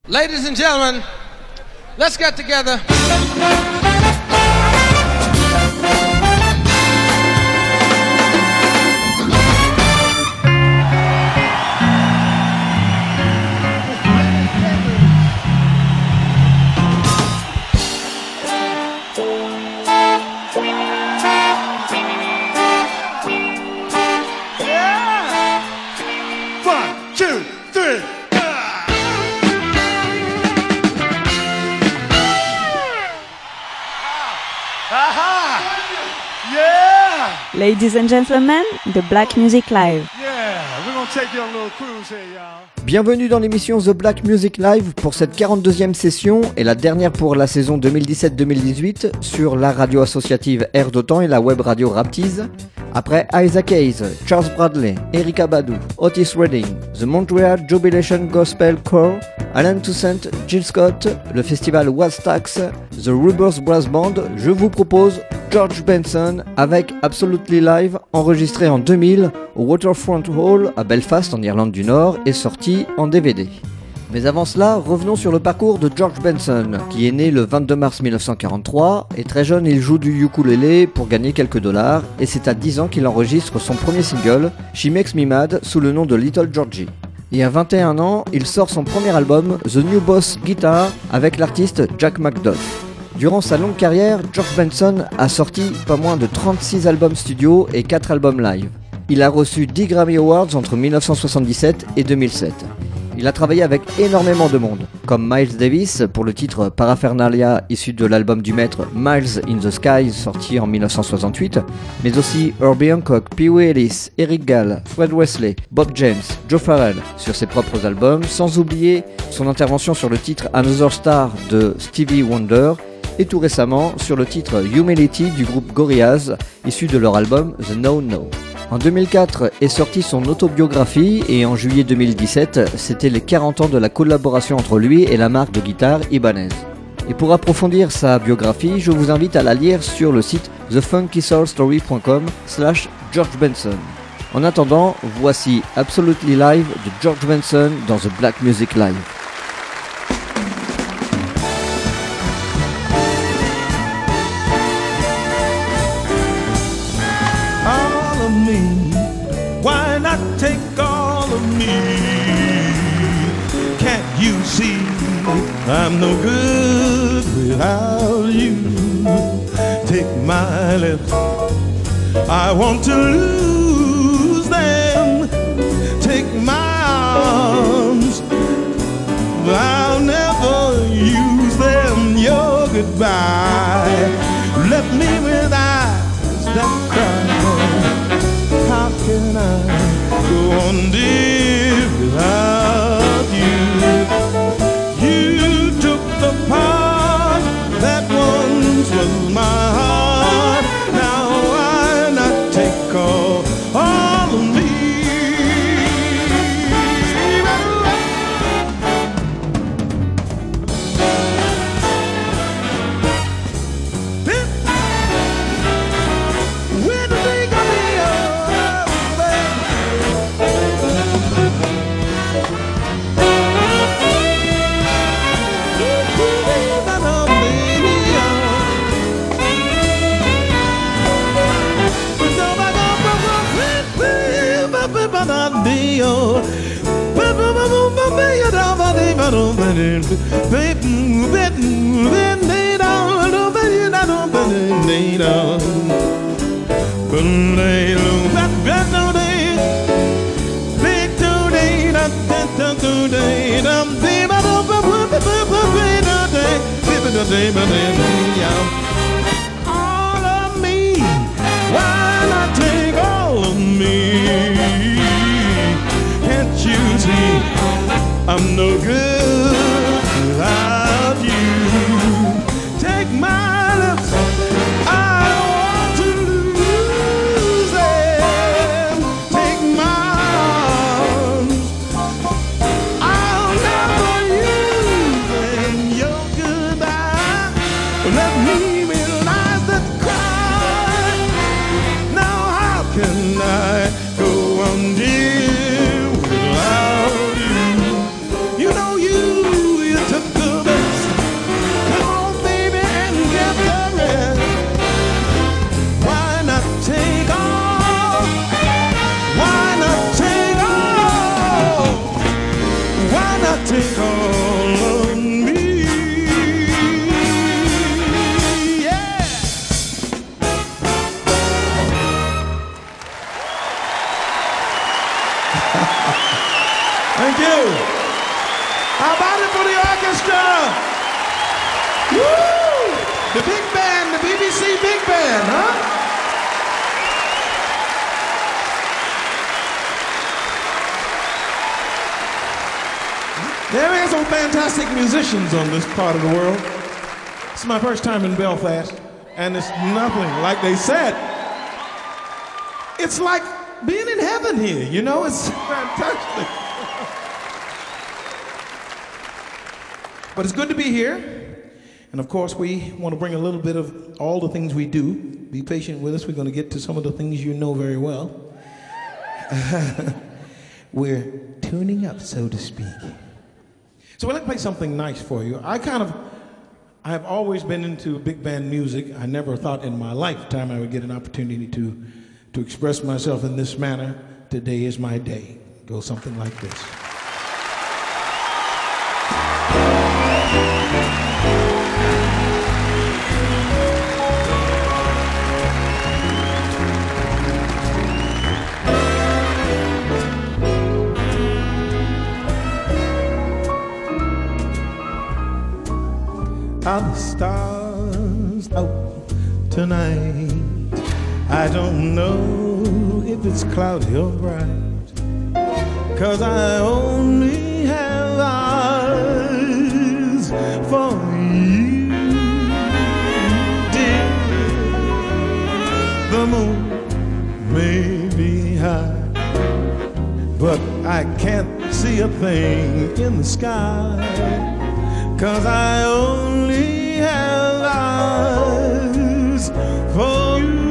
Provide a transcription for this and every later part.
Ladies and gentlemen, let's get together. Ladies and gentlemen, the Black Music Live. Bienvenue dans l'émission The Black Music Live pour cette 42e session et la dernière pour la saison 2017-2018 sur la radio associative Air d'Otan et la web radio Raptiz. Après Isaac Hayes, Charles Bradley, Erykah Badu, Otis Redding, The Montreal Jubilation Gospel Choir, Alan Toussaint, Jill Scott, le festival Wastax, The Rubbers Brass Band, je vous propose George Benson avec Absolutely Live, enregistré en 2000 au Waterfront Hall à Belfast en Irlande du Nord et sorti en DVD. Mais avant cela, revenons sur le parcours de George Benson, qui est né le 22 mars 1943, et très jeune il joue du ukulélé pour gagner quelques dollars, et c'est à 10 ans qu'il enregistre son premier single, She Makes Me Mad, sous le nom de Little Georgie. Et à 21 ans, il sort son premier album, The New Boss Guitar, avec l'artiste Jack McDuff. Durant sa longue carrière, George Benson a sorti pas moins de 36 albums studio et 4 albums live. Il a reçu 10 Grammy Awards entre 1977 et 2007. Il a travaillé avec énormément de monde, comme Miles Davis pour le titre Paraphernalia issu de l'album du maître Miles in the Sky sorti en 1968, mais aussi Herbie Hancock, Pee Wee Ellis, Eric Gall, Fred Wesley, Bob James, Joe Farrell sur ses propres albums, sans oublier son intervention sur le titre Another Star de Stevie Wonder et tout récemment sur le titre Humility du groupe Gorillaz issu de leur album The No No. En 2004 est sortie son autobiographie et en juillet 2017, c'était les 40 ans de la collaboration entre lui et la marque de guitare Ibanez. Et pour approfondir sa biographie, je vous invite à la lire sur le site thefunkysoulstory.com/George Benson. En attendant, voici Absolutely Live de George Benson dans The Black Music Live. Why not take all of me? Can't you see I'm no good without you? Take my lips, I want to lose them. Take my arms, I'll never use them. Your goodbye left me with eyes that cry. How can I go on, dear, without you? You took the part that once was my heart. Now why not take all of me? All of me, why not take all of me? Can't you see I'm no good without you? Take my lips, I want to lose them. Take my arms, I'll never use them. Your goodbye let me realize that cry. Now how can I go on, dear, without you? You know you Orchestra. Woo! The big band, the BBC Big Band, huh? There are some fantastic musicians on this part of the world. It's my first time in Belfast, and it's nothing like they said. It's like being in heaven here, you know? It's fantastic. But it's good to be here. And of course, we want to bring a little bit of all the things we do. Be patient with us. We're going to get to some of the things you know very well. We're tuning up, so to speak. So we're going to play something nice for you. I have always been into big band music. I never thought in my lifetime I would get an opportunity to express myself in this manner. Today is my day. It goes something like this. Are the stars out tonight? I don't know if it's cloudy or bright, 'cause I only have eyes for you, dear. The moon may be high, but I can't see a thing in the sky, 'cause I only have eyes for you.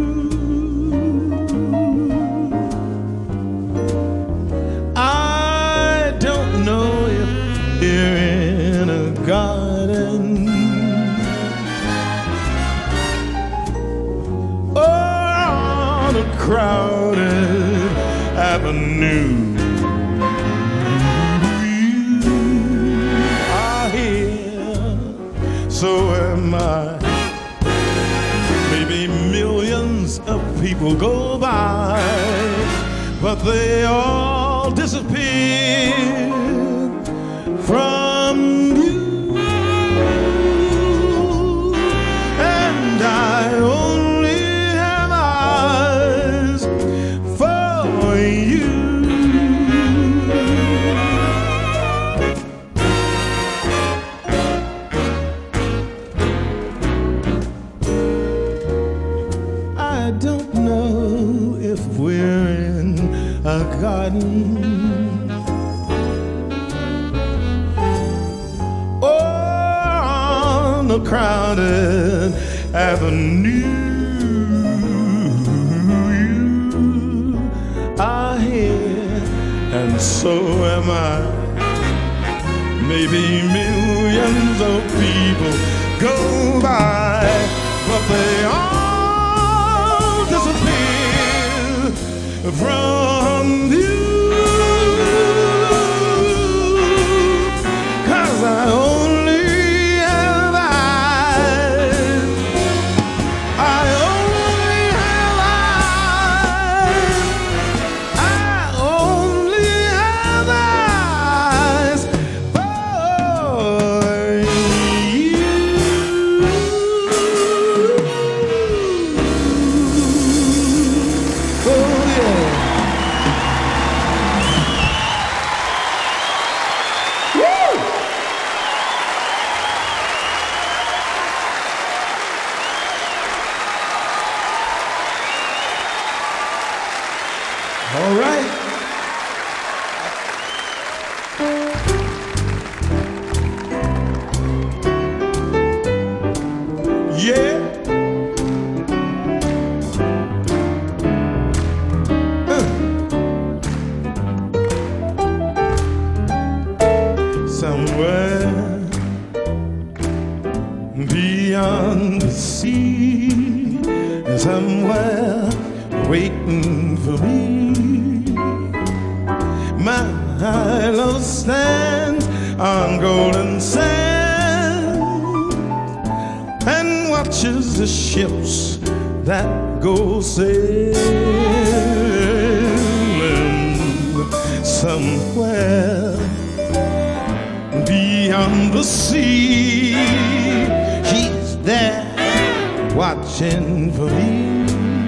I don't know if you're in a garden or on a crowded avenue. So am I. Maybe millions of people go by, but they all disappear from you. And I only have eyes for you. I don't know if we're in a garden or on a crowded avenue. You are here, and so am I. Maybe millions of people go by, but they all disappear from you. 'Cause I only have eyes. I only have eyes. I only have eyes for you. Oh yeah. All right. Yeah. Somewhere beyond the sea, somewhere waiting for me. My love stands on golden sand and watches the ships that go sailing somewhere beyond beyond the sea. He's there watching for me.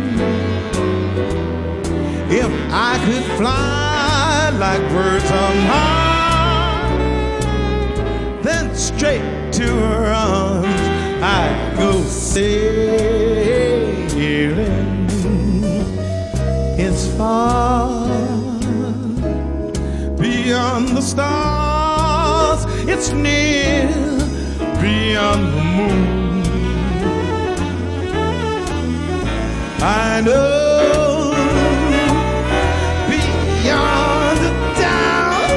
If I could fly like birds on high, then straight to her arms I'd go sailing. It's far beyond the stars, it's near beyond the moon. I know beyond a doubt,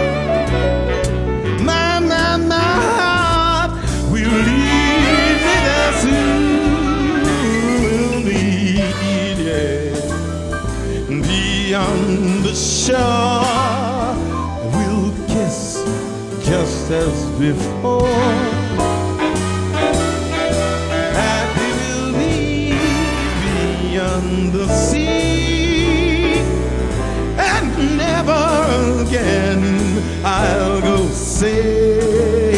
my heart will lead me there soon. Yeah. Beyond the shore, we'll kiss just as before. Happy we'll be beyond the sea, and never again I'll go sailing.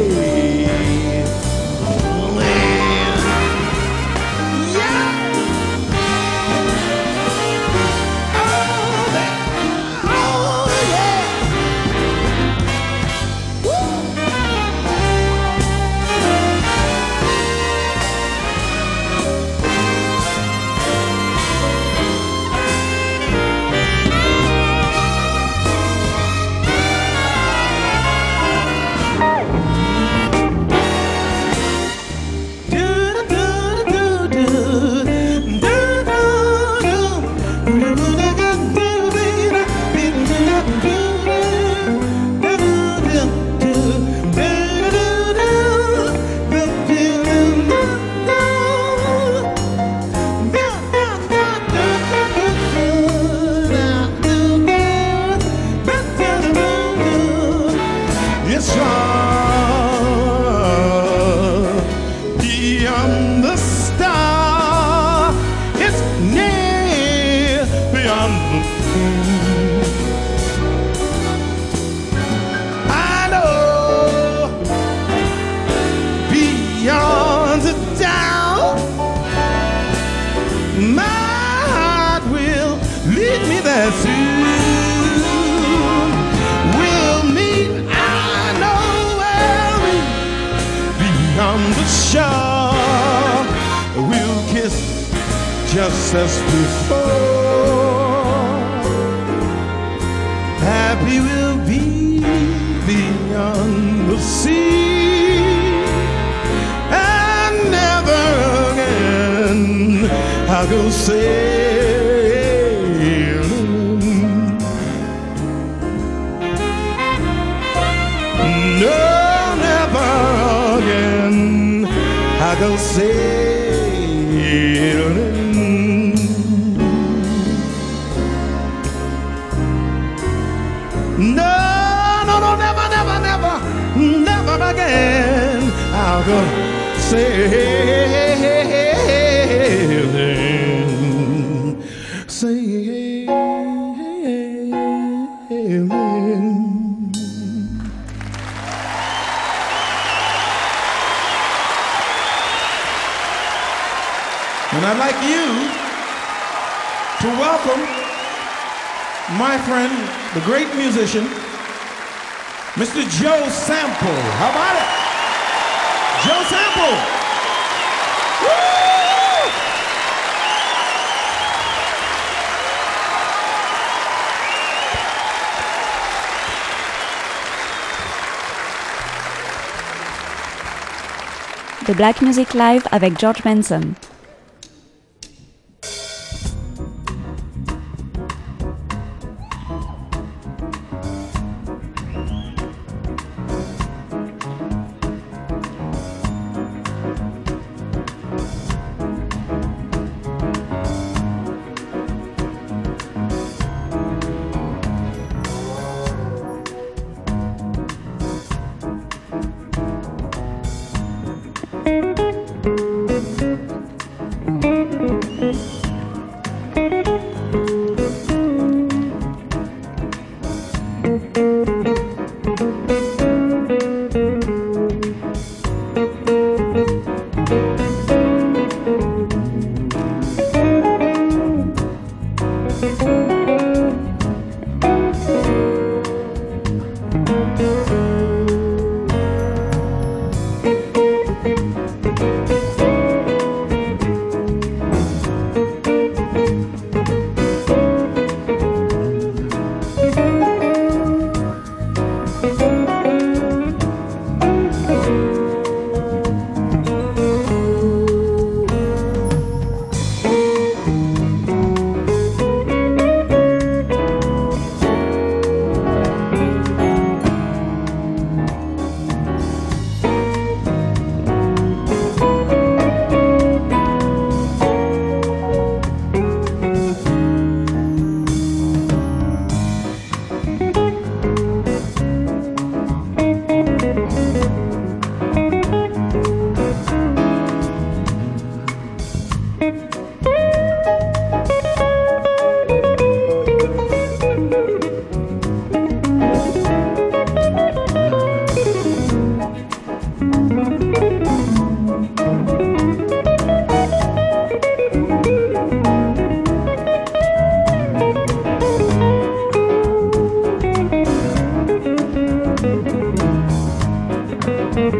Just as before, happy we'll be beyond the sea, and never again I'll go sailing. No, never again I'll go sailing. Never again I'll go sailing, sailing. And I'd like you to welcome my friend, the great musician, Mr. Joe Sample. How about it? Joe Sample. Woo! The Black Music Live avec George Benson.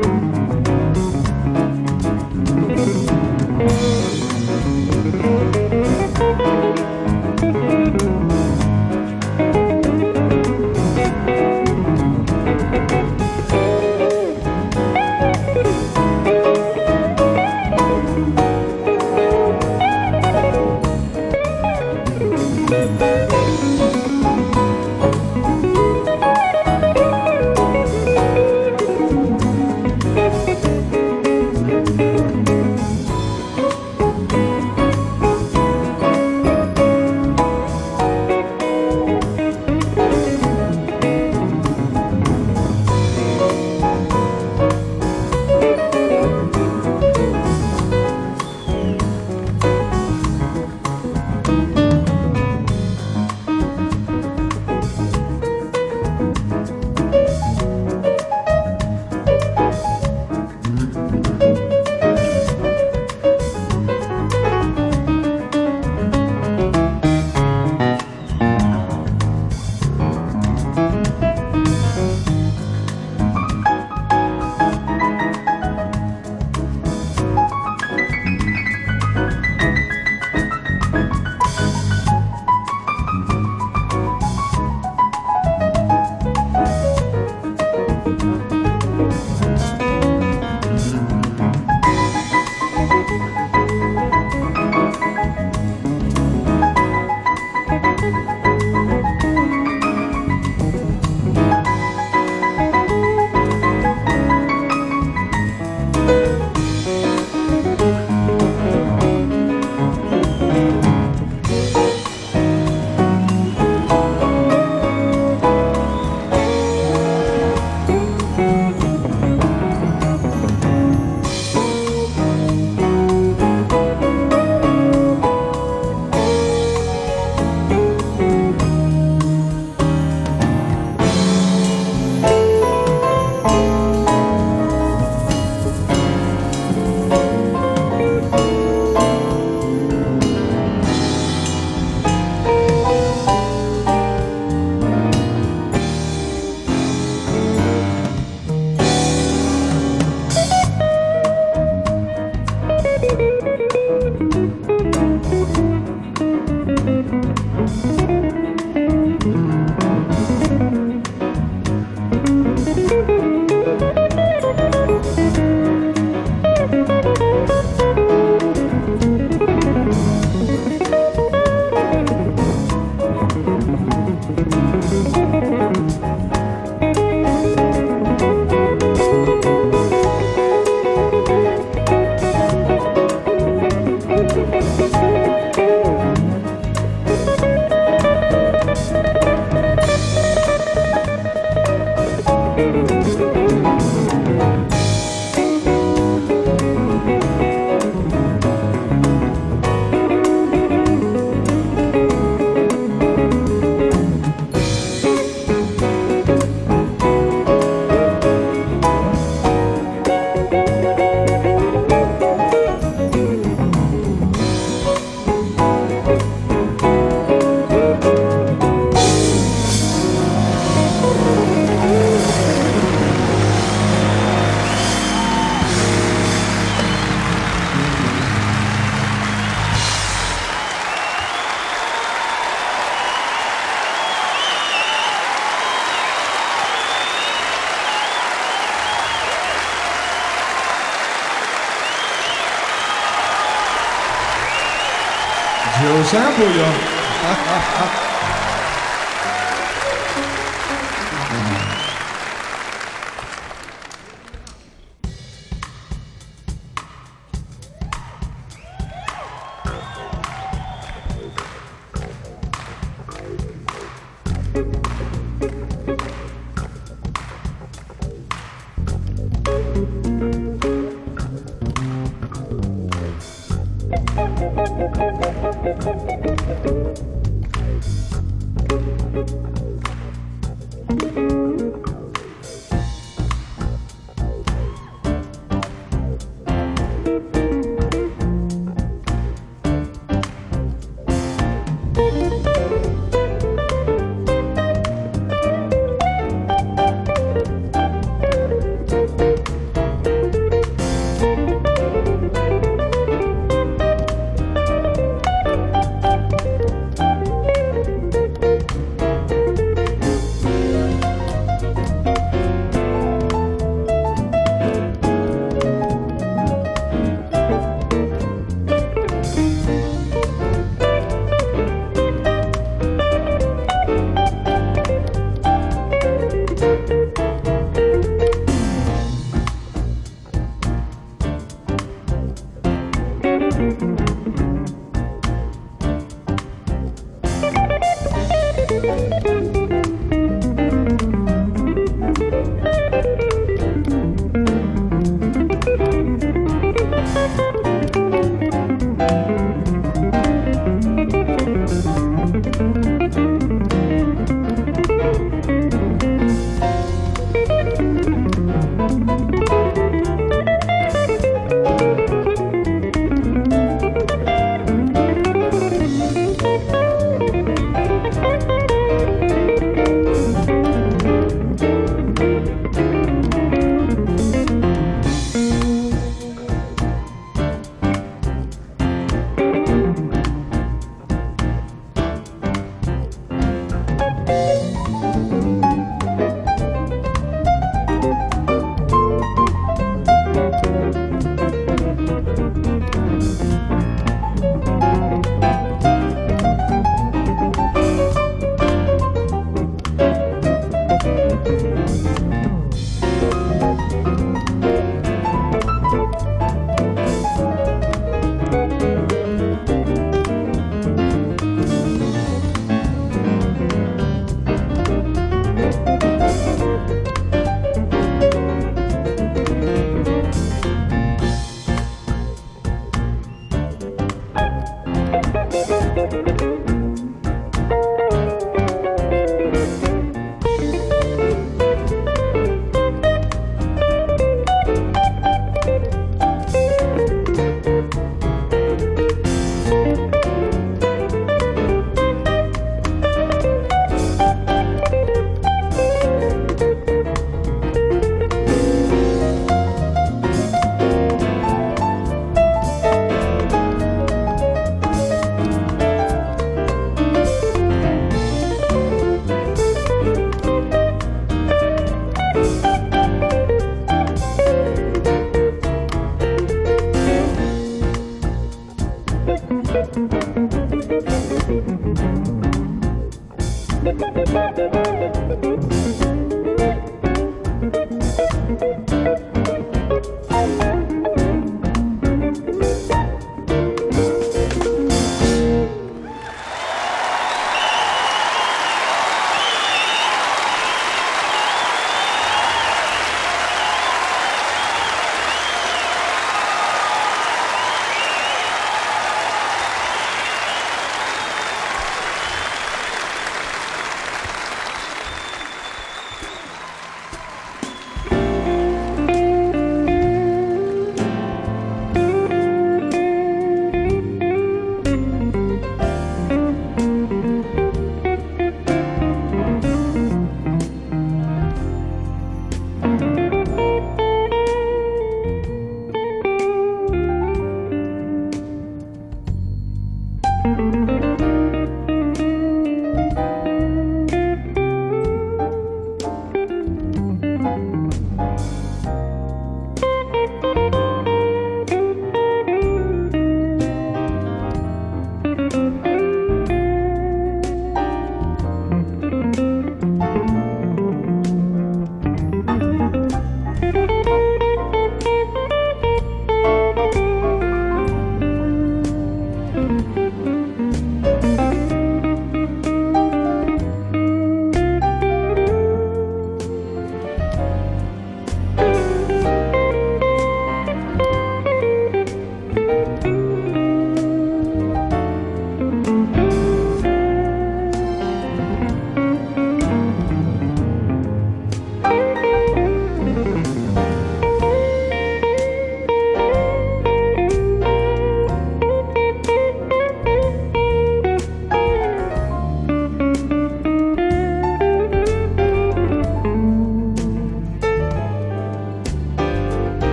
Joe Sample, y'all.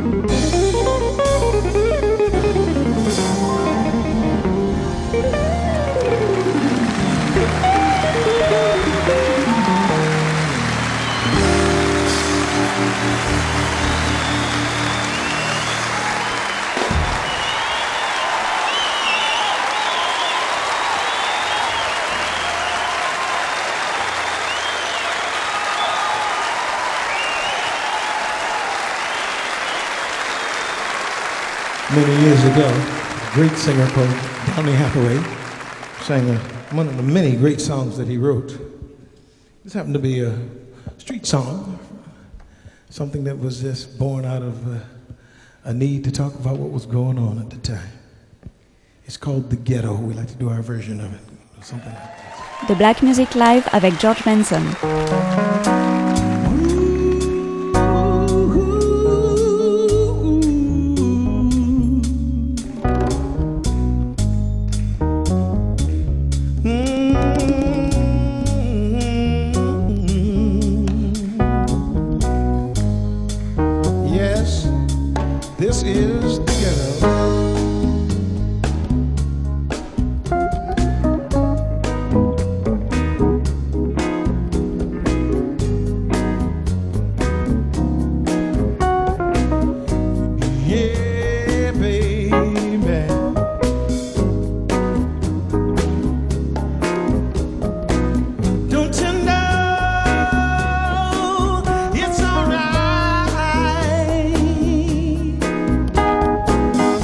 Many years ago, a great singer called Donny Hathaway sang one of the many great songs that he wrote. This happened to be a street song, something that was just born out of a need to talk about what was going on at the time. It's called The Ghetto. We like to do our version of it, something like that. The Black Music Live avec George Benson. This is the ghetto. Yeah, baby. Don't you know it's alright?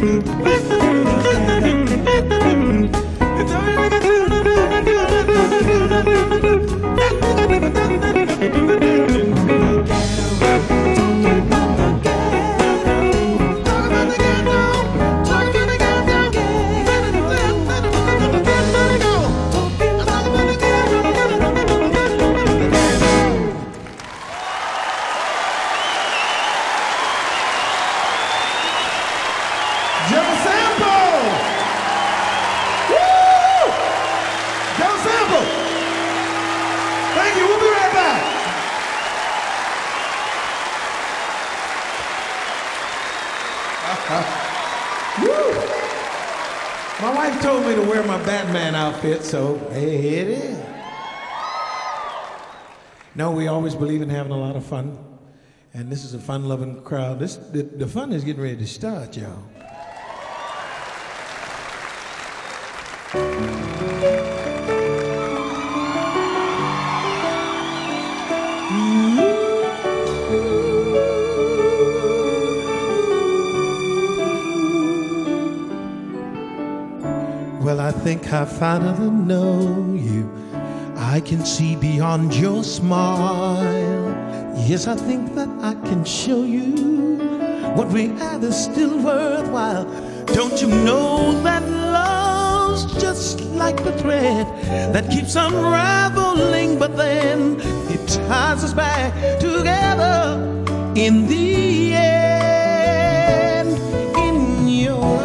My wife told me to wear my Batman outfit, so hey, it is. No, we always believe in having a lot of fun, and this is a fun-loving crowd. The fun is getting ready to start, y'all. Well, I think I finally know you. I can see beyond your smile. Yes, I think that I can show you what we have is still worthwhile. Don't you know that love's just like the thread that keeps unraveling, but then it ties us back together in the end. In your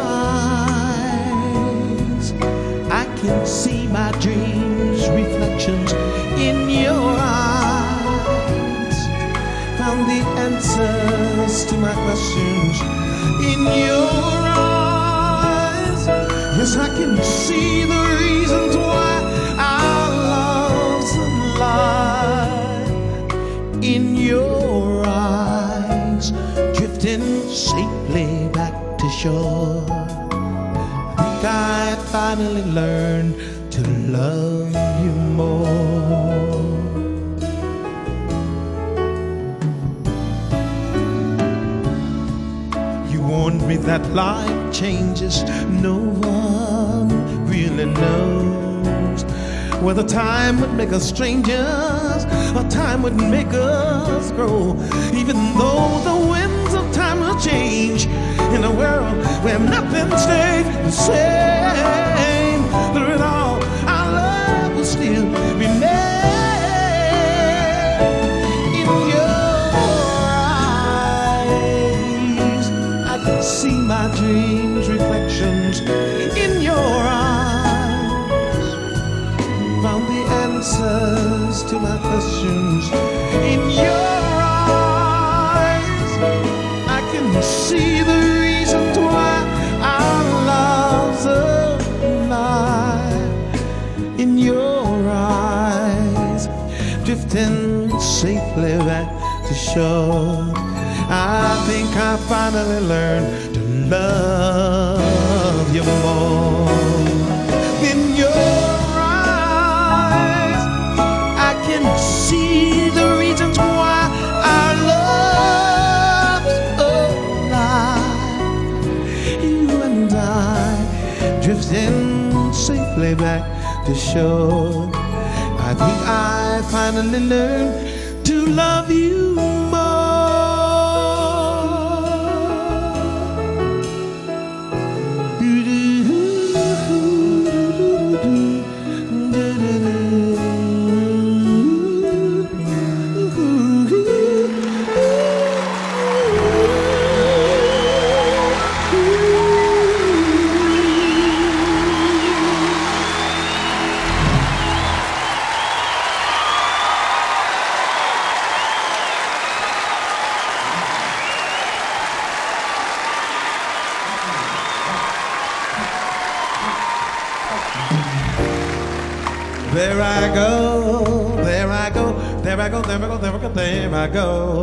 eyes, I can see my dreams, reflections in your eyes. Found the answers to my questions in your eyes. Yes, I can see the reasons why our love's alive. In your eyes, drifting safely back to shore. I think I finally learned to love you more. You warned me that life changes, no one really knows whether time would make us strangers or time would make us grow. Even though the winds of time will change in a world where nothing stays the same, through it all, our love will still remain. In your eyes, I can see my dreams, reflections in your eyes. Found the answers to my questions in your eyes. I can see the reasons why our love's alive. In your eyes, drifting safely back to shore. I think I finally learned to love you more. In your eyes, I can see the reasons why our love's alive. You and I, drifting safely back to shore. I think I finally learned to love you more. There I go, there I go, there I go, there I go, there I go, there I go.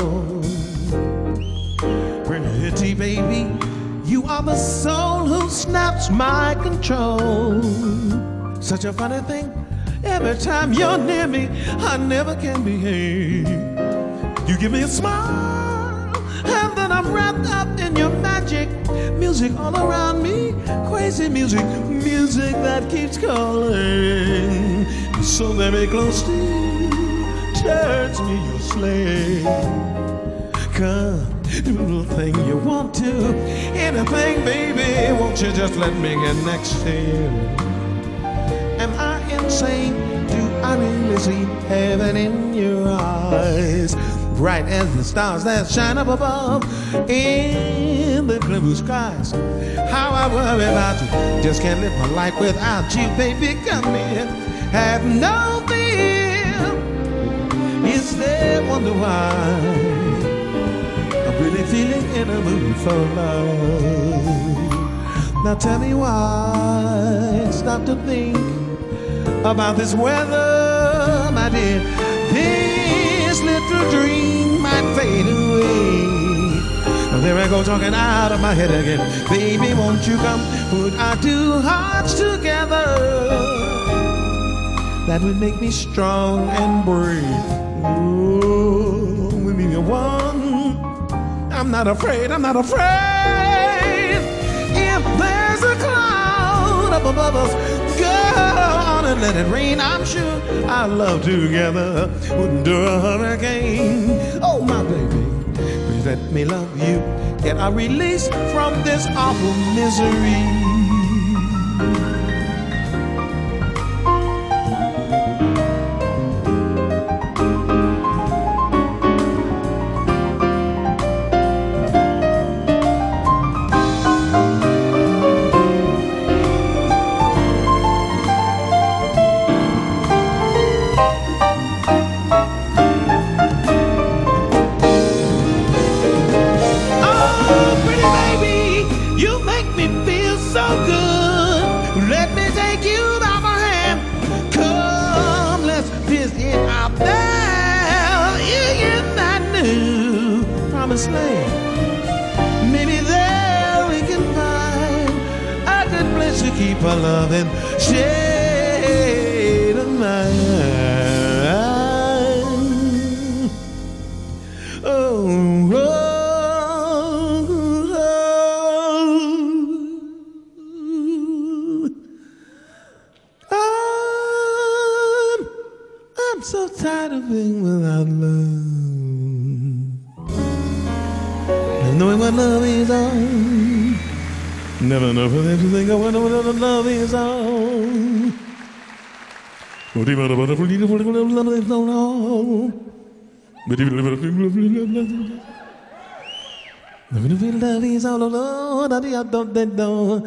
Pretty baby, you are the soul who snaps my control. Such a funny thing, every time you're near me, I never can behave. You give me a smile, and then I'm wrapped up in your magic. Music music all around me, crazy music, music that keeps calling. So very close to you, turns me your slave. Come, do the thing you want to, anything, baby, won't you just let me get next to you? Am I insane? Do I really see heaven in your eyes? Bright as the stars that shine up above in the clear blue skies. How I worry about you, just can't live my life without you, baby. Come here, have no fear. Is there wonder why I'm really feeling in a mood for love? Now tell me why. Stop to think about this weather, my dear. This little dream might fade away. There I go talking out of my head again. Baby, won't you come put our two hearts together? That would make me strong and brave. Oh, we be one. I'm not afraid, I'm not afraid. If there's a cloud up above us, go on and let it rain. I'm sure our love together would endure a hurricane. Oh, my baby, please let me love you. Get a release from this awful misery. Maybe there we can find a good place to keep our love and shade of mine. Oh, oh, oh. I'm so tired of being without love. Knowing what love is on. Never know for them to think of what love is on. Love is on. Love is all alone. I don't know.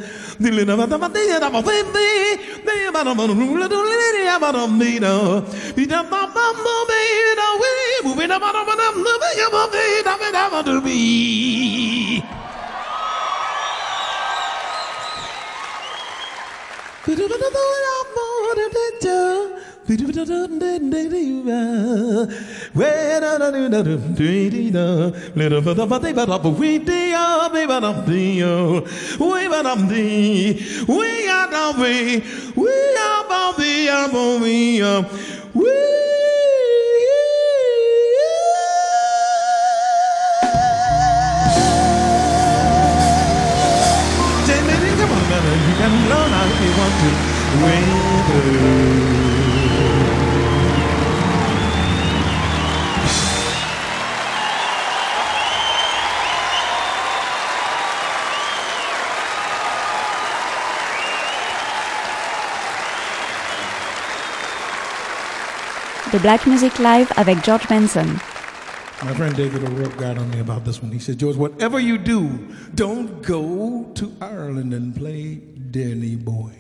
The Black Music Live avec George Benson. My friend David O'Rourke got on me about this one. He said, George, whatever you do, don't go to Ireland and play Danny Boy.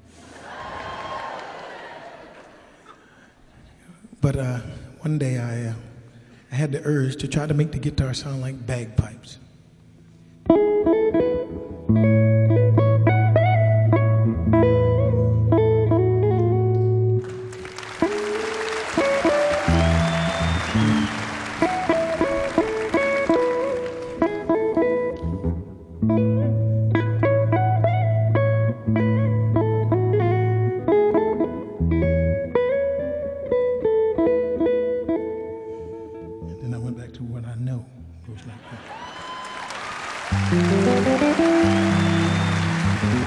But one day I had the urge to try to make the guitar sound like bagpipes. And then I went back to what I know. It goes like that.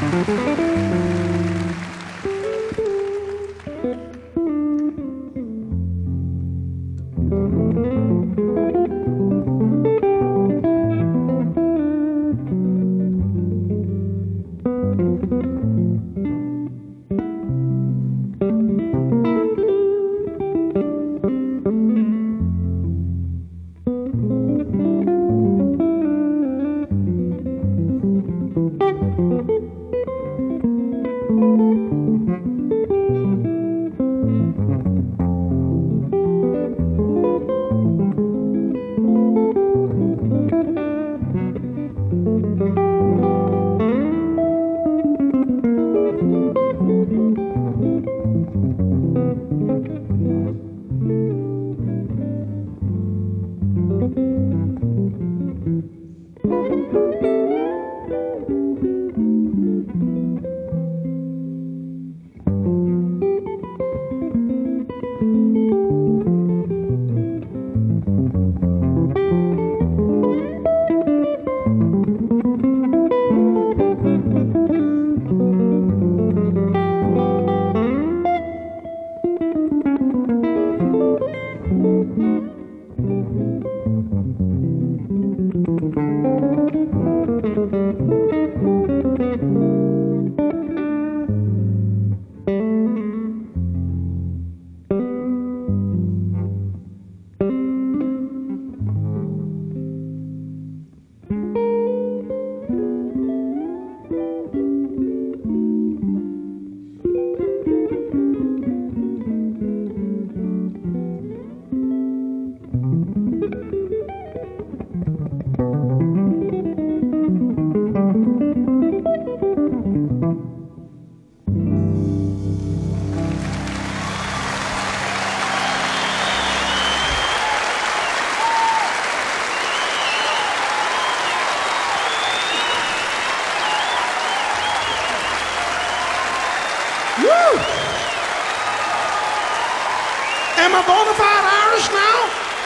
Am I bona fide Irish now?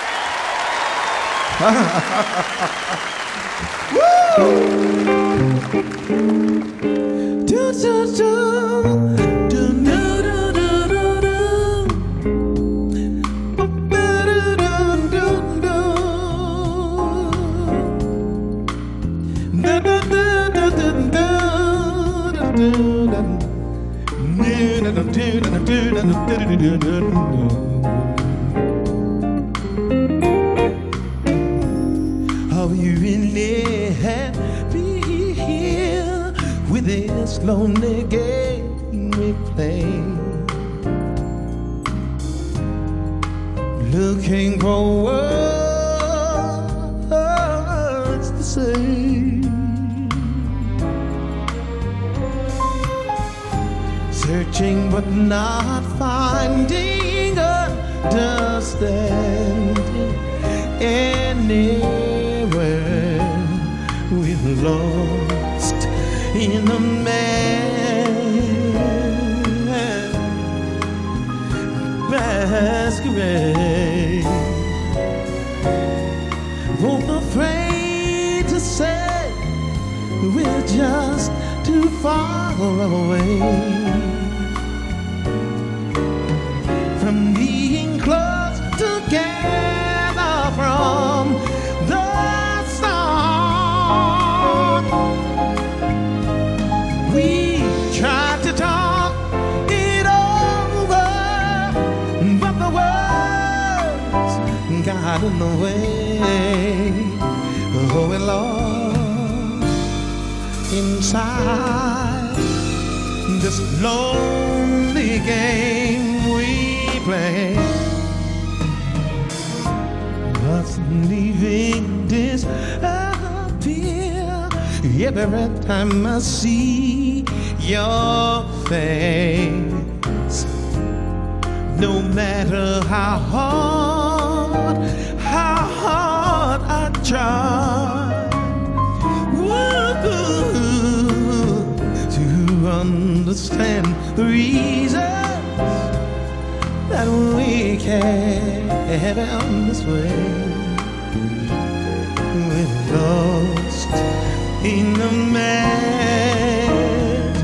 Woo! Do, do, do. Do, do, do, do, do, do. Do, do, do, do. Do, do, do, do, do, do, do. Are you really happy here with this lonely game we play? Looking for words to say, searching but not finding, understanding anywhere. We're lost in a masquerade, both afraid to say we're just too far away from being close together from the start. We tried to talk it over, but the words got in the way. Oh, we lost inside this lonely game we play. What's leaving disappear every time I see your face? No matter how hard I try to understand the reasons that we can't this way. We're lost in the masquerade.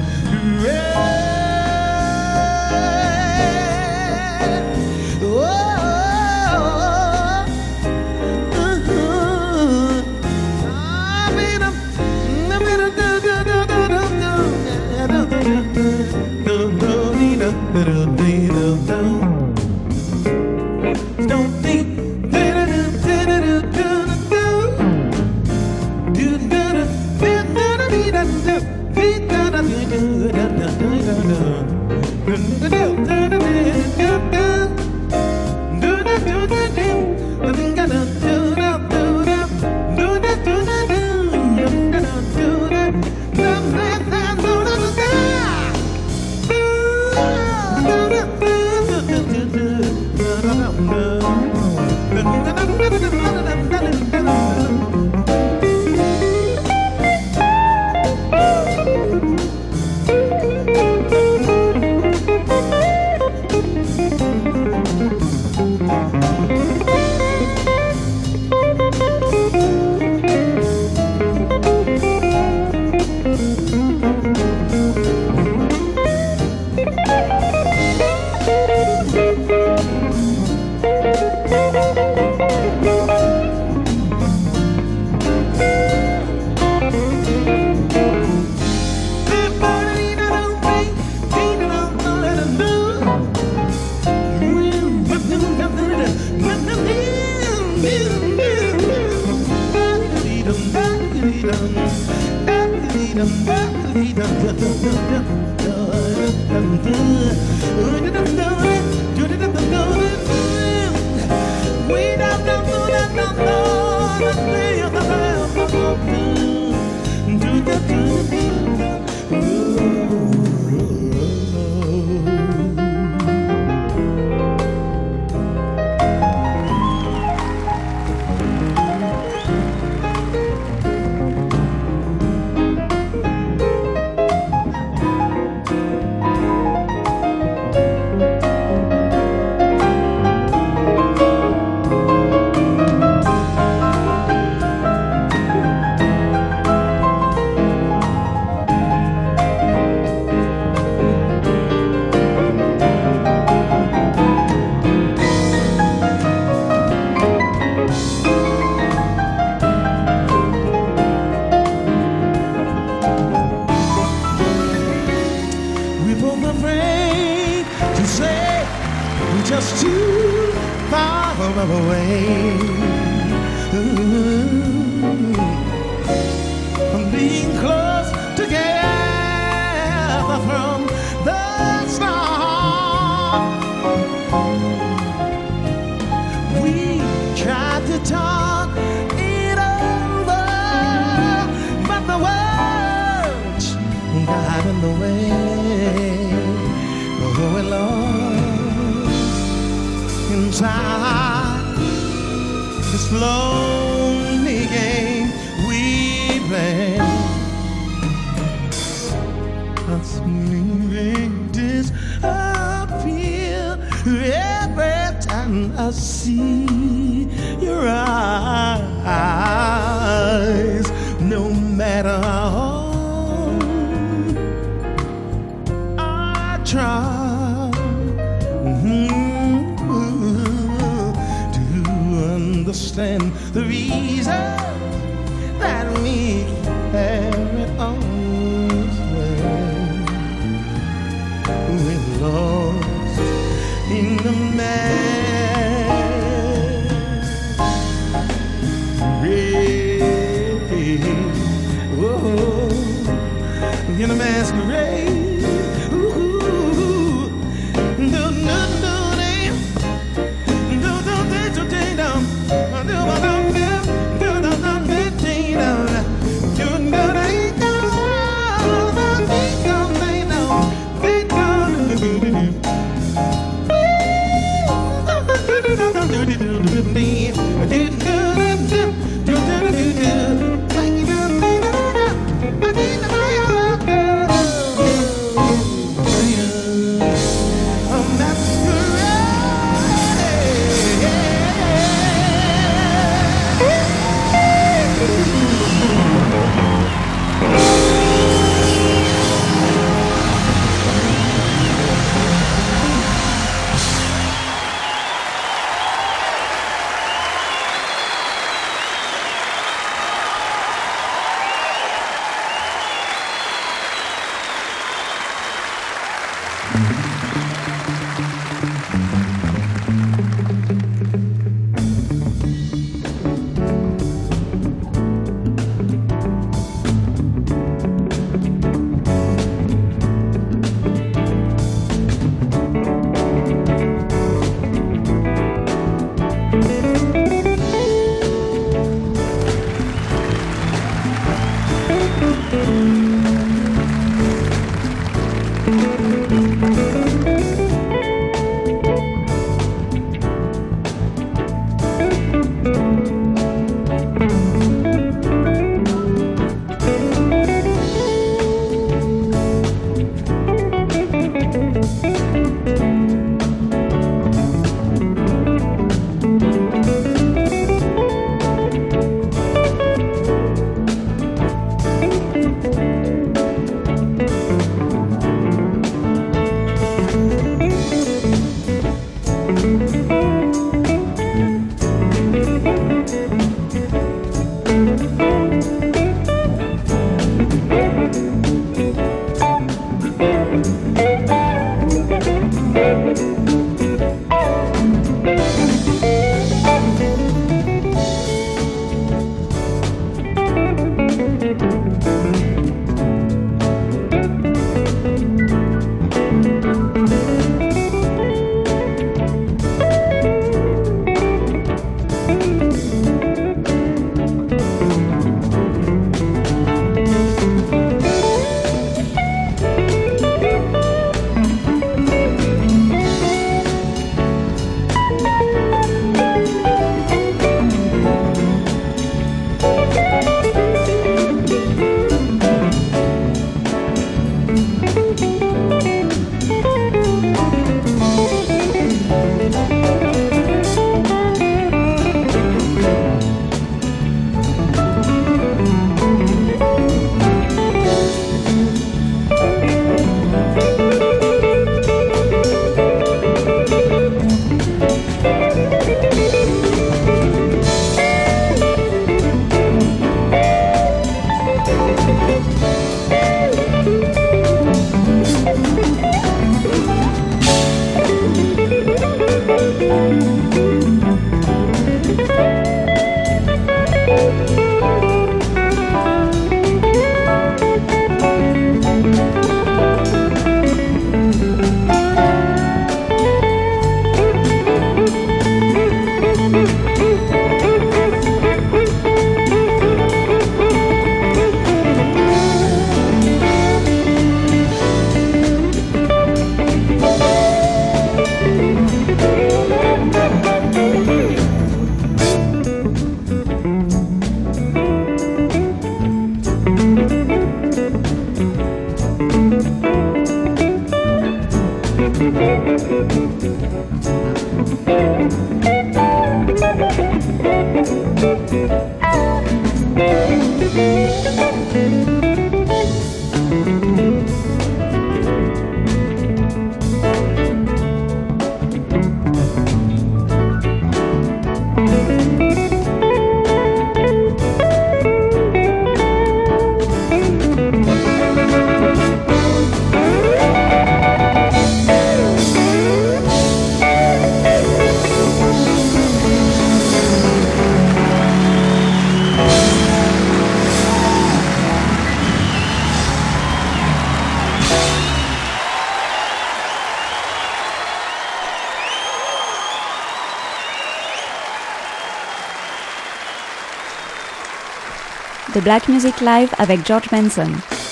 The Black Music Live avec George Benson.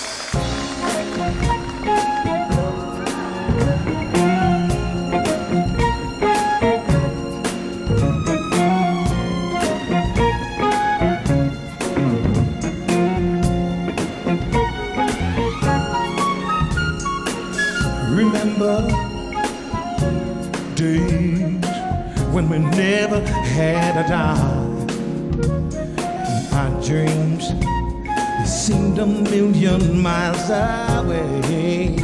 Remember days when we never had a dime. Our dreams, they seemed a million miles away.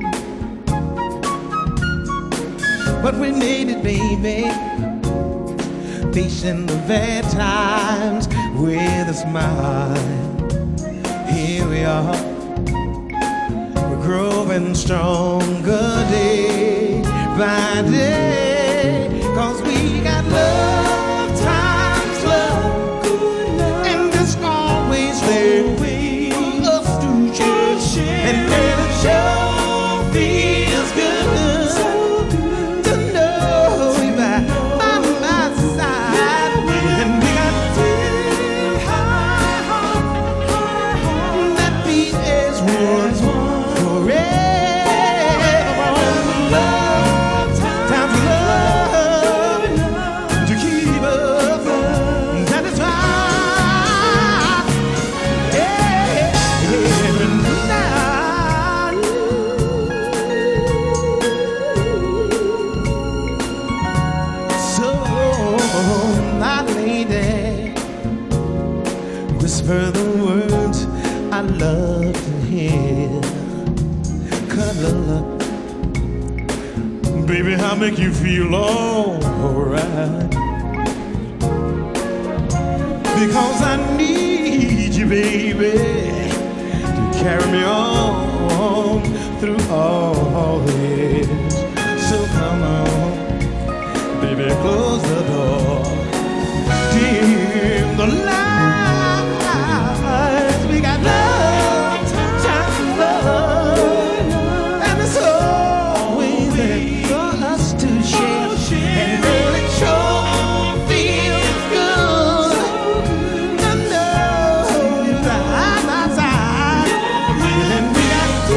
But we made it, baby, facing the bad times with a smile. Here we are, we're growing stronger day by day, 'cause we got love times love, and it's always there for us to share. And it sure feels good to know you're by my side. And we got that beat is one forever. Love times love to keep us satisfied. Yeah, every night. So, my lady, whisper the words I love to hear. Cuddle up, baby, I'll make you feel alright. Because I need you, baby, to carry me on through all this. So come on, baby, close the door, dim the lights. We got love, time love, and it's always there for us to share. And girl, it sure feels good to know you're by my side. And we got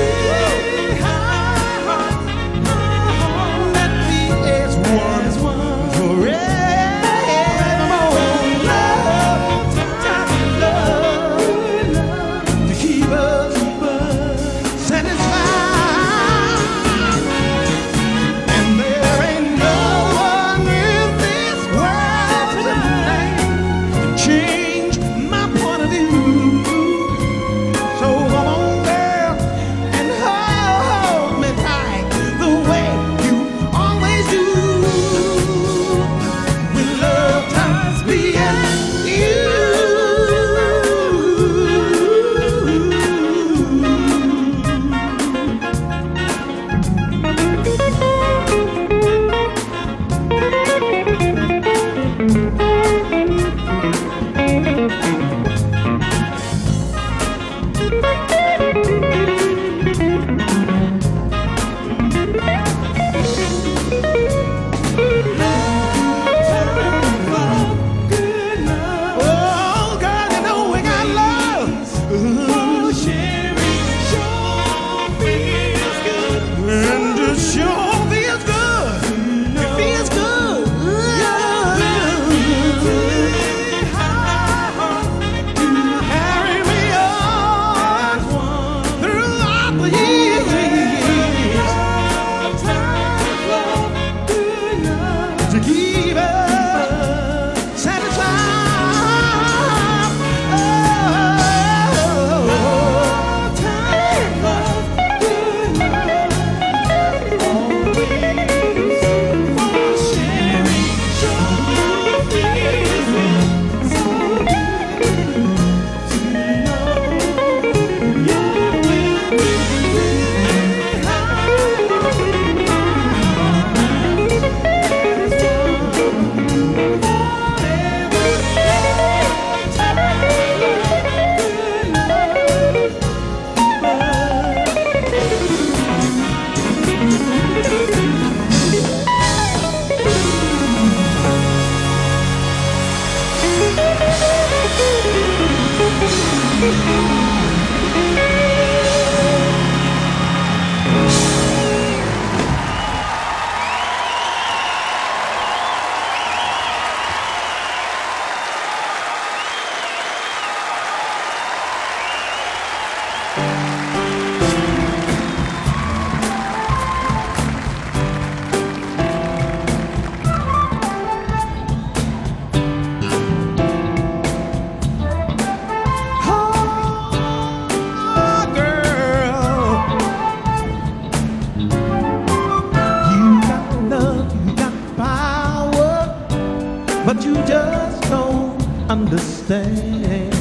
understand.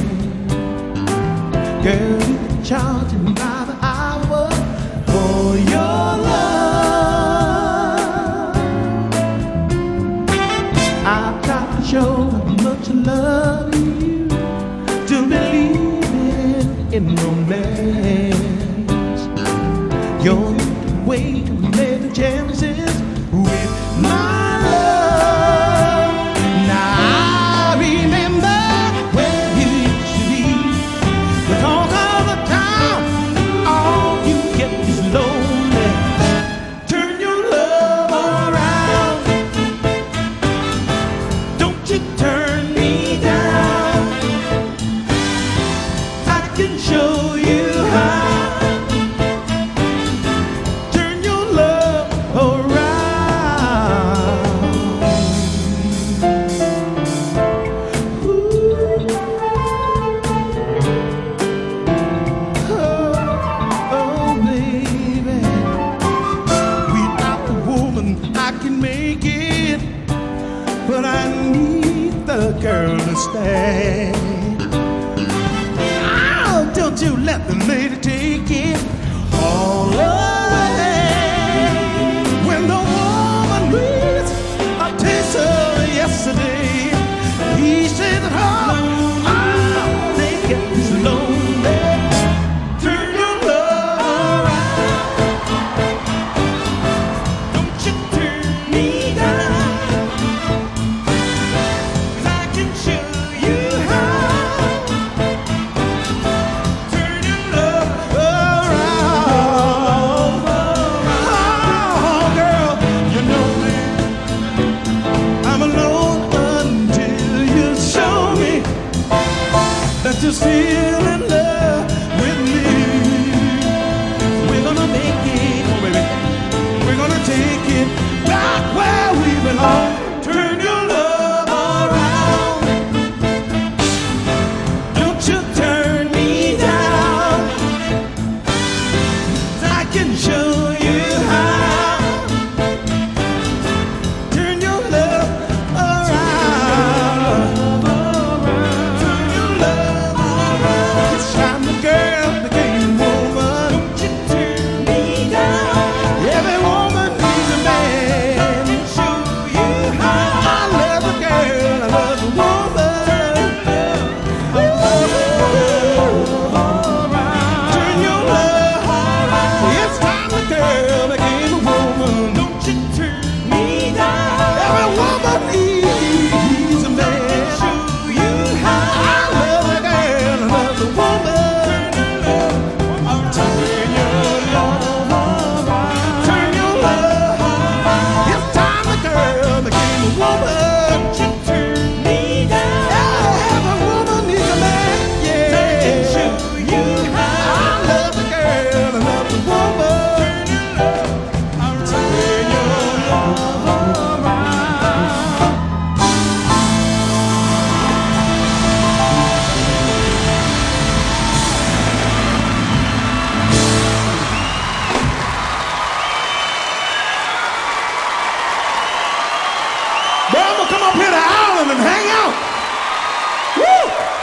Girl, you're charging by the hour for your love. I've got to show how much I love you to believe in romance. You're way to make the chances with my love. Now I remember where you used to be. The talk of the town, all you get is lonely. Turn your love around. Don't you turn me down. I can show you how. Turn your love around. Ooh. Oh, baby. Without the woman, I can make it, but I need the girl to stay. Oh, don't you let the lady take it all away. When the woman needs a taste of yesterday, he says that oh, they get this lonely. Turn your love around. Don't you turn me down. 'Cause I can show you how. Turn your love around. Oh, girl, you know me. I'm alone until you show me that you're still in love with me. We're gonna make it, oh baby. We're gonna take it back where we belong. Turn your love around. Don't you turn me down. I can show you how. Turn your love around. Turn your love around. It's time the girl became a woman. Don't you turn me down. Every woman needs a man. I can show you how. I love a girl, I love a woman. Turn your love around. It's time the girl became a woman. Don't you turn me down. Every woman needs a man. Show you how. I love a girl, I love a woman. Turn your love around. Turn your love around. It's time the girl became a woman. Don't you turn me down. Every woman needs a man. Yeah. I can show you how. I love a girl, I love a woman. Turn your love around. Well, I'm gonna come up here to Ireland and hang out. Woo!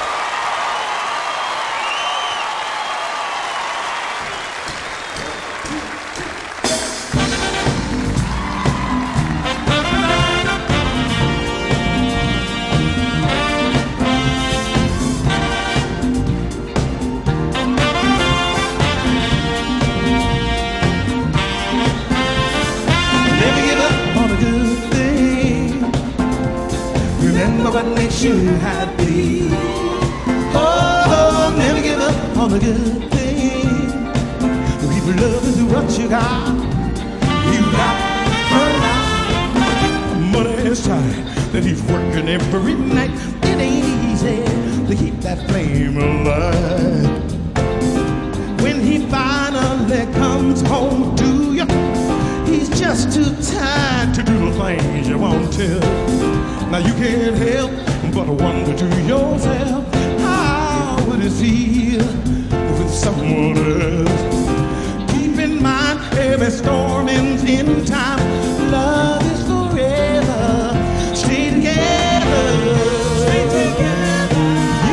Never give up on a good thing. Remember what makes you happy. Oh, never give up on a good thing. People love is what you got. You got a lot. Money is tight that he's working every night. It ain't easy to keep that flame alive. When he finally comes home to you, he's just too tired to do the things you want to. Now you can't help but wonder to yourself, how would it feel with someone else? Keep in mind, every storm ends in time. Love is forever. Stay together. Stay together.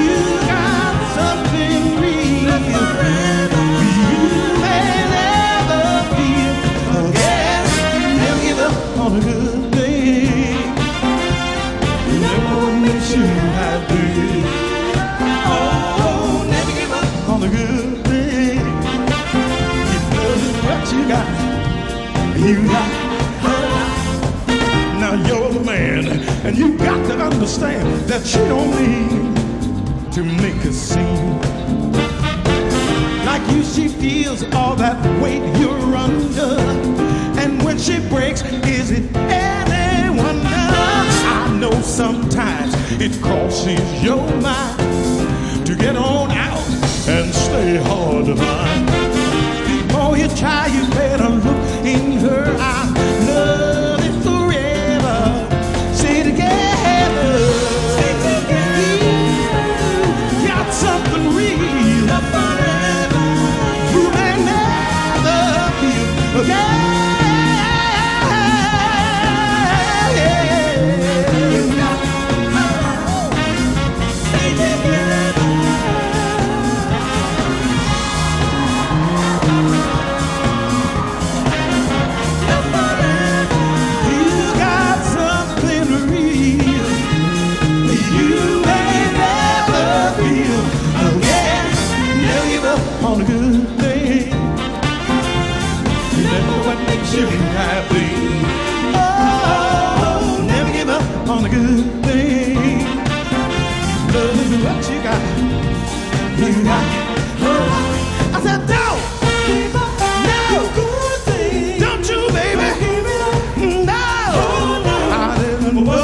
You got now you're the man, and you got to understand that she don't mean to make a scene. Like you, she feels all that weight you're under, and when she breaks, is it any wonder? I know sometimes it crosses your mind to get on out and stay hard to find. Before you try, you better look in her eye. Love is forever. Stay together. Stay together. Got something real forever. You may never feel again. On a good thing, remember what makes you happy. Oh, never give up on a good thing. Love is what you got. You got. I said, don't give up. No good thing. Don't you, baby? No. I didn't know.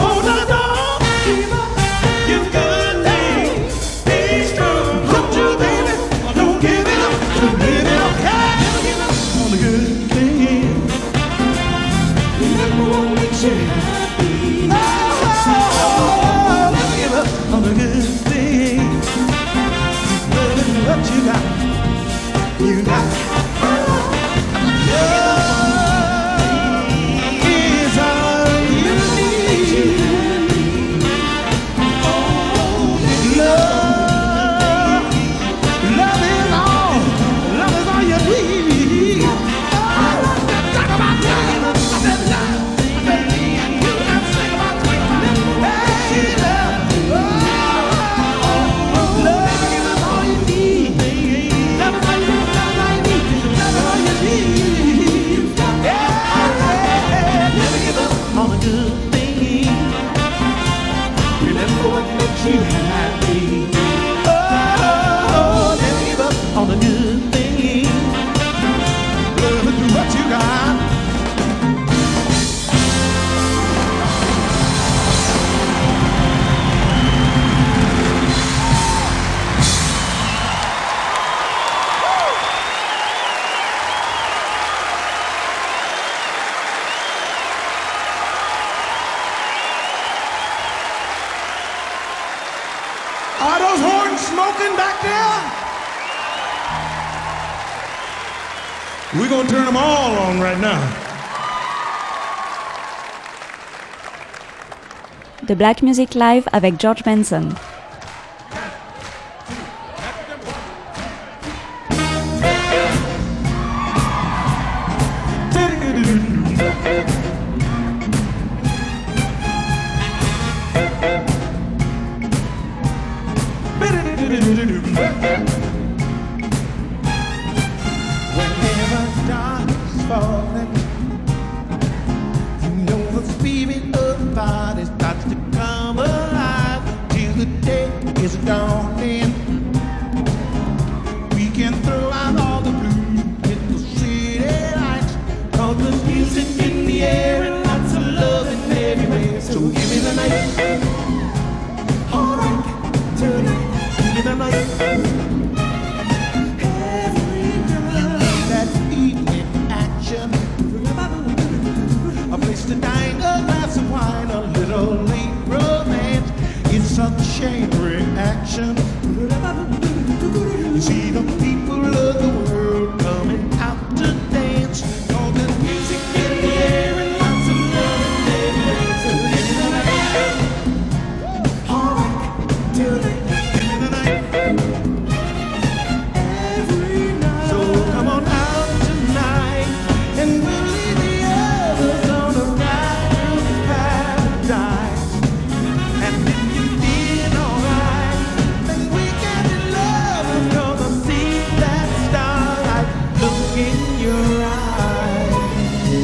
Are those horns smoking back there? We're going to turn them all on right now. The Black Music Live avec George Benson. Whenever dark is falling, you know the spirit of the body starts to come alive till the day is dawning. We can throw out all the blues, hit the city lights, cause there's music in the air and lots of love in everywhere. So give me the night, alright, tonight, give me the night. A place to dine, a glass of wine, a little late romance. It's such a chain reaction. You see the people of the world coming out to dance. All the music in the air and lots of love and everywhere. So give me the night. Alright, till then, give me the night. Every night. So come on out tonight and we'll leave the others on the ride to paradise. And if you feel alright, then we can be lovers, 'cause I see that starlight look in your eyes.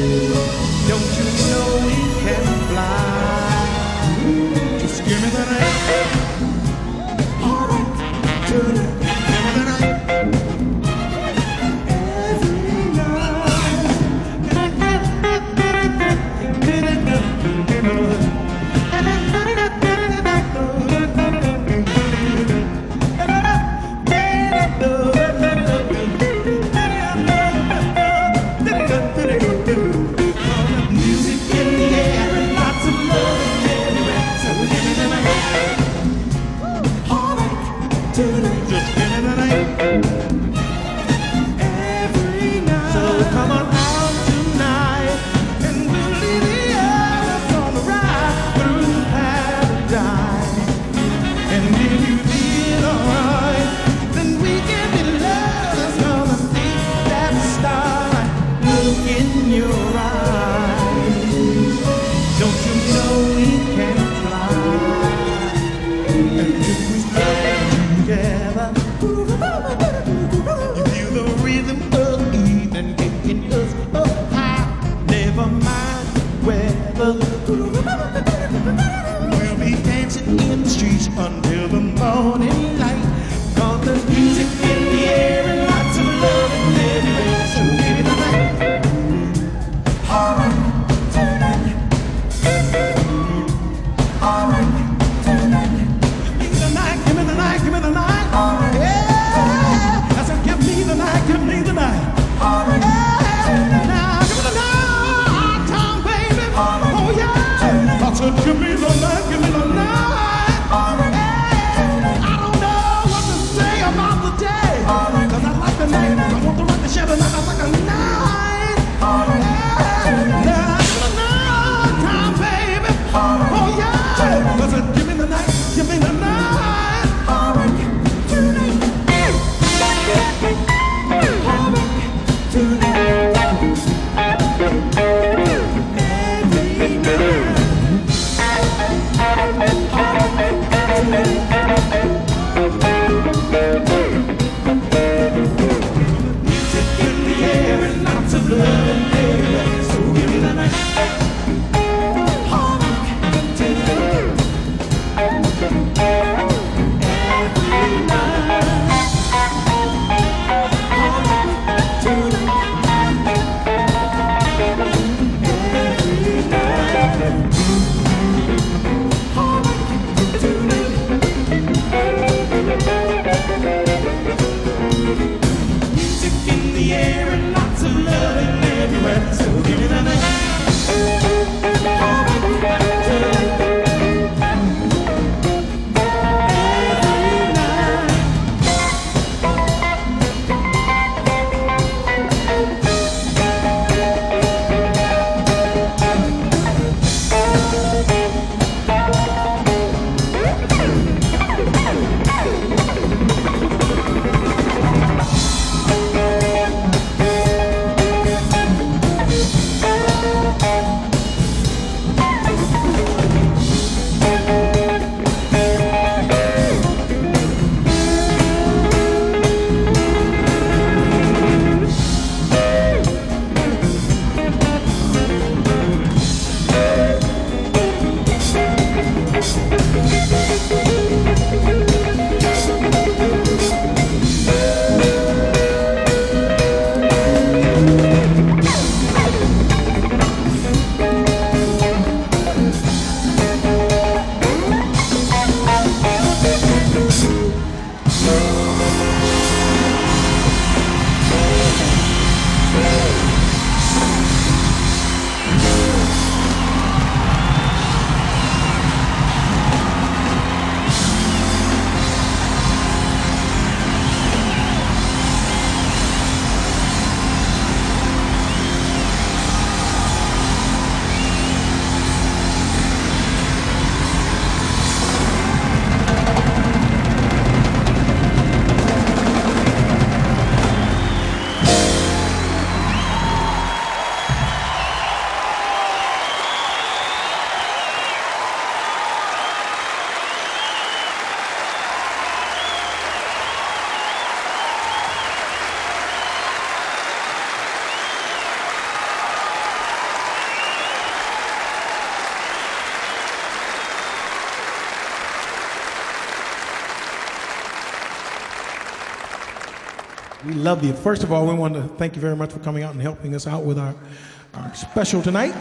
love you. First of all, we want to thank you very much for coming out and helping us out with our special tonight.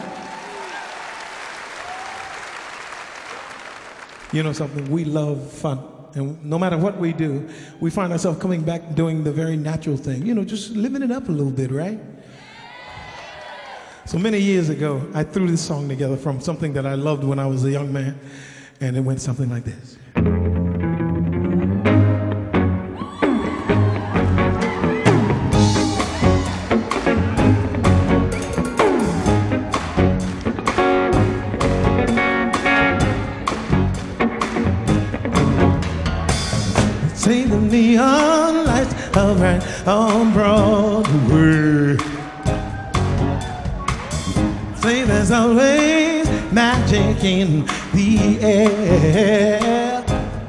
You know something? We love fun. And no matter what we do, we find ourselves coming back doing the very natural thing. You know, just living it up a little bit, right? So many years ago, I threw this song together from something that I loved when I was a young man. And it went something like this. See the neon lights right on Broadway. Say there's always magic in the air.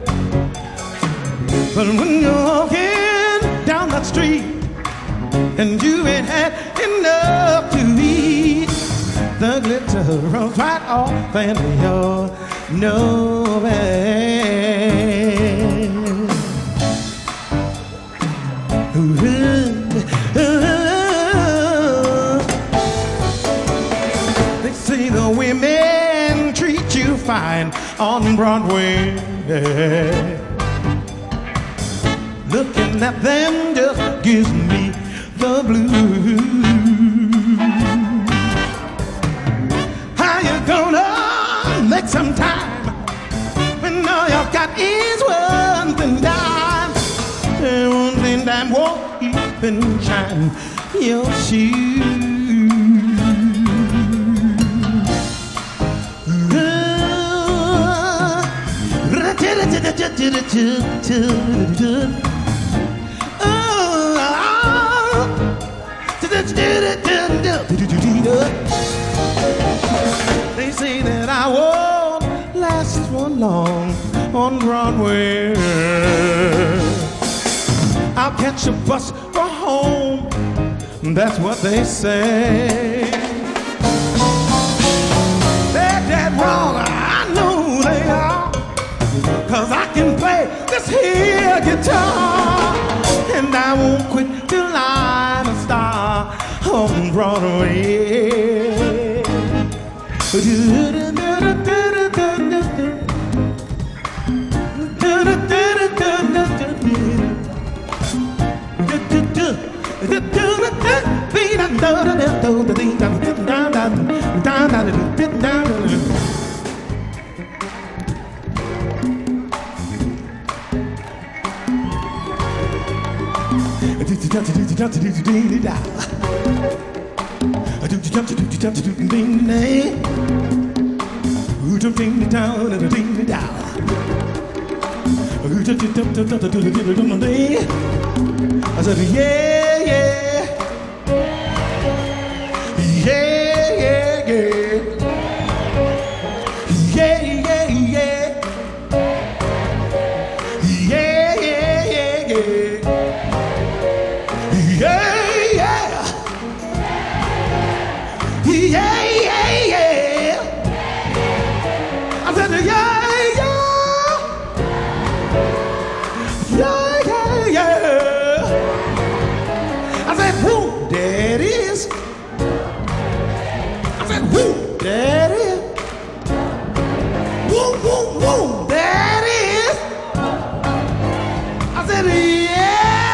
But when you're walking down that street and you ain't had enough to eat, the glitter rolls right off and you're nowhere. They say the women treat you fine on Broadway. Looking at them just gives me the blues. How you gonna make some time when all you've got is one thing dime? And one thing dime won't even shine your shoes. They say that I won't last one long on Broadway. I'll catch a bus for home, that's what they say. They're dead wrong, I know they are, 'cause I can play this here guitar, and I won't quit till I'm a star on Broadway. I said, yeah, yeah, yeah, yeah, yeah, yeah, yeah, yeah, yeah, yeah, yeah, yeah, yeah, yeah. I said, yeah, yeah, yeah, yeah, yeah. I said, whoo, there it is. I said, whoo, there it is. Woo, woo, woo, there it is. I said, yeah.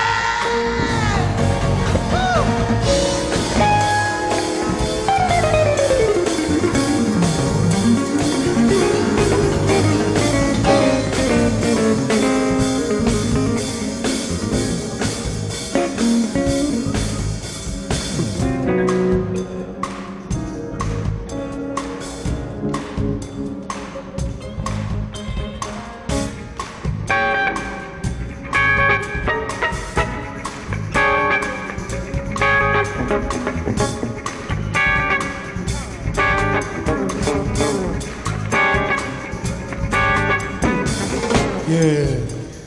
Yeah.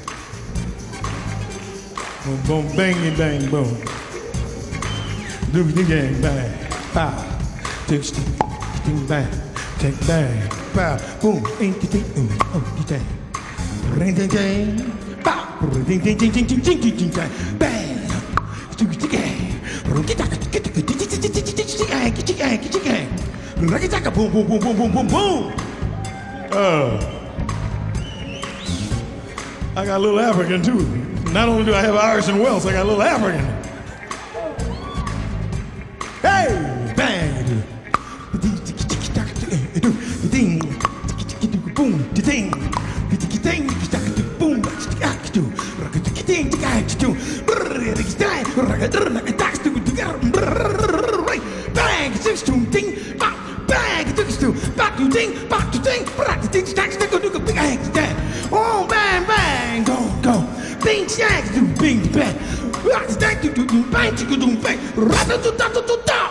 Boom, boom, bang, bang, boom. Do the gang, bang, pow. Tick, tick, tick, bang, tick, bang, pow. Boom, ink, tick, oh, tick, ring, ding, ding, pow. Ding, ding, ding, ding, ding, ding, ding, ding, bang. Boom, boom, boom, boom, boom, boom, boom. I got a little African too. Not only do I have Irish and Welsh, I got a little African. Hey, bang. Bang, six to ding, bang, six to back to ding, back to ding, back to ding, stack, stick, do a big hand. Oh, bang, bang, go, ding, stack, do bing, bang, rock, stack, do bang, do bang, rattle, do da, do da,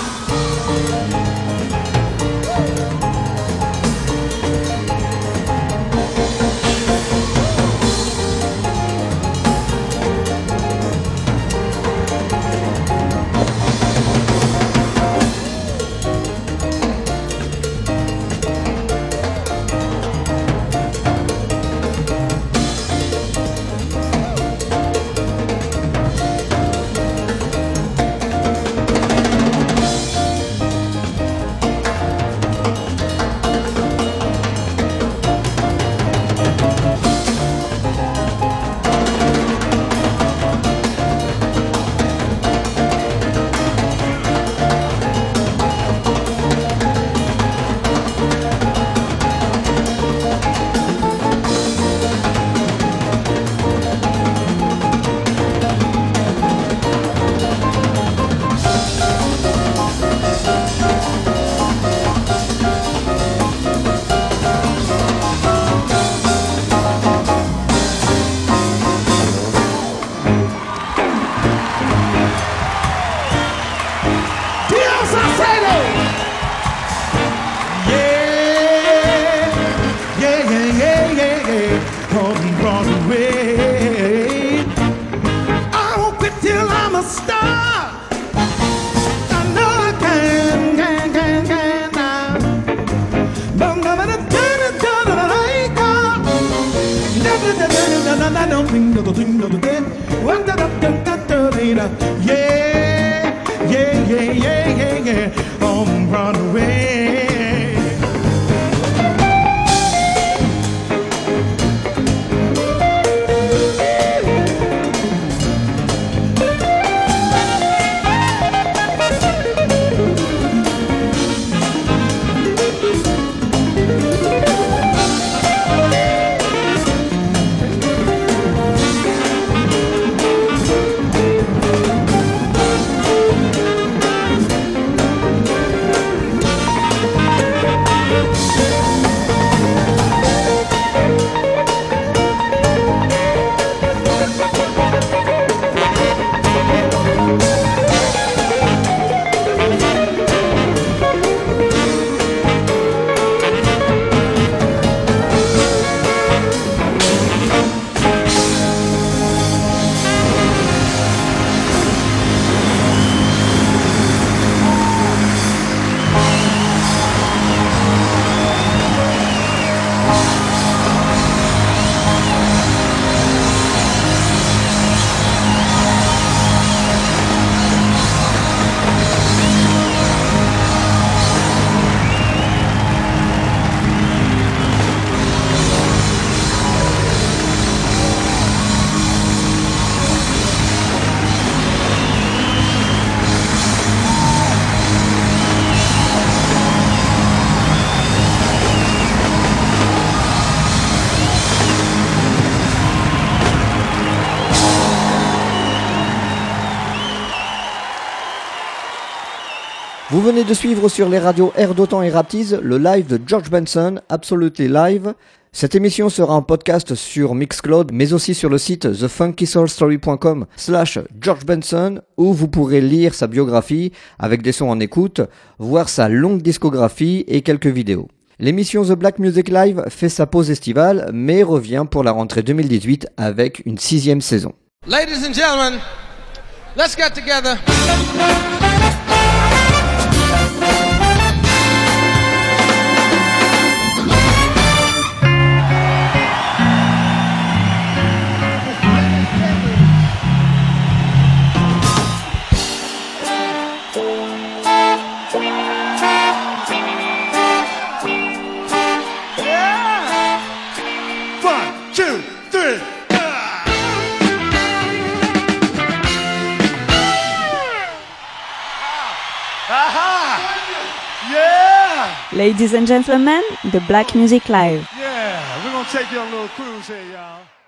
on Broadway. Vous venez de suivre sur les radios Air d'Otan et Raptiz le live de George Benson, Absolutely Live. Cette émission sera en podcast sur Mixcloud, mais aussi sur le site thefunkysoulstory.com/George Benson, où vous pourrez lire sa biographie avec des sons en écoute, voir sa longue discographie et quelques vidéos. L'émission The Black Music Live fait sa pause estivale, mais revient pour la rentrée 2018 avec une 6e saison. Ladies and gentlemen, let's get together. Aha! Yeah! Ladies and gentlemen, the Black Music Live. Yeah, we're gonna take you on a little cruise here, y'all.